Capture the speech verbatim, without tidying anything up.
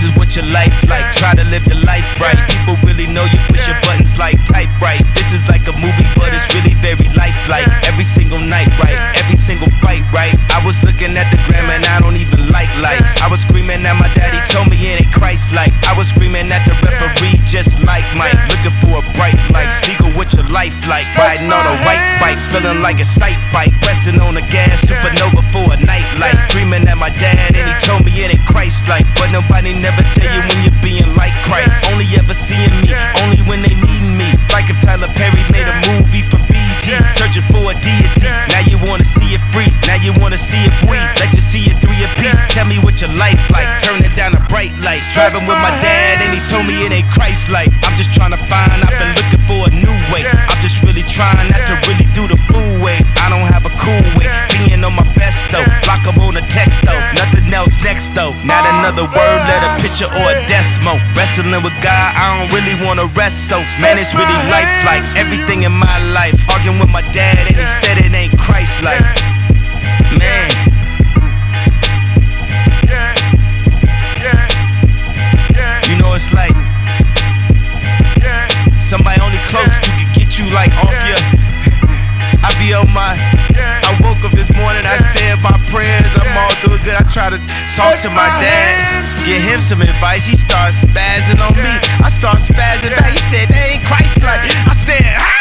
is what your life like. Try to live the life right. People really know you push your buttons like type right. This is like a movie, but it's really very lifelike. Every single night, right? Every single fight, right? I was looking at the gram and I don't even like lights. I was screaming at my daddy, told me it ain't Christ-like. I was screaming at the referee just like Mike. Looking for a bright light. Seagull, what your life like? Riding on a white bike, feeling like a sight bike. Pressing on the gas, supernova for a night light. Screaming at my dad and he told me it ain't Christ-like. But nobody never tell you when you're being like Christ. Only ever seeing me, only when they needin' me. Like if Tyler Perry made a movie for B E T, searching for a deity. Now you wanna see it free, now you wanna see if we let you see it three apiece. Tell me what your life like, turn it down a bright light. Driving with my dad and he told me it ain't Christ-like. I'm just trying to find, I've been looking for a new way. I'm just really trying not to really do the fool way. I don't have a cool way, being on my best though. Block up on a text though, nothing else next though. Not another word, let a picture or a decimal. Wrestling with God, I don't really wanna rest so. Man, it's really lifelike, everything in my life. Arguing with my dad and he said it ain't Christ-like. Man. You know it's like somebody only close you can get you like off your. I be on my. I woke up this morning, I said my prayers, I'm all doing good. I try to talk to my dad, give him some advice. He starts spazzing on me, I start spazzing back. He said they ain't Christ-like. I said, ah!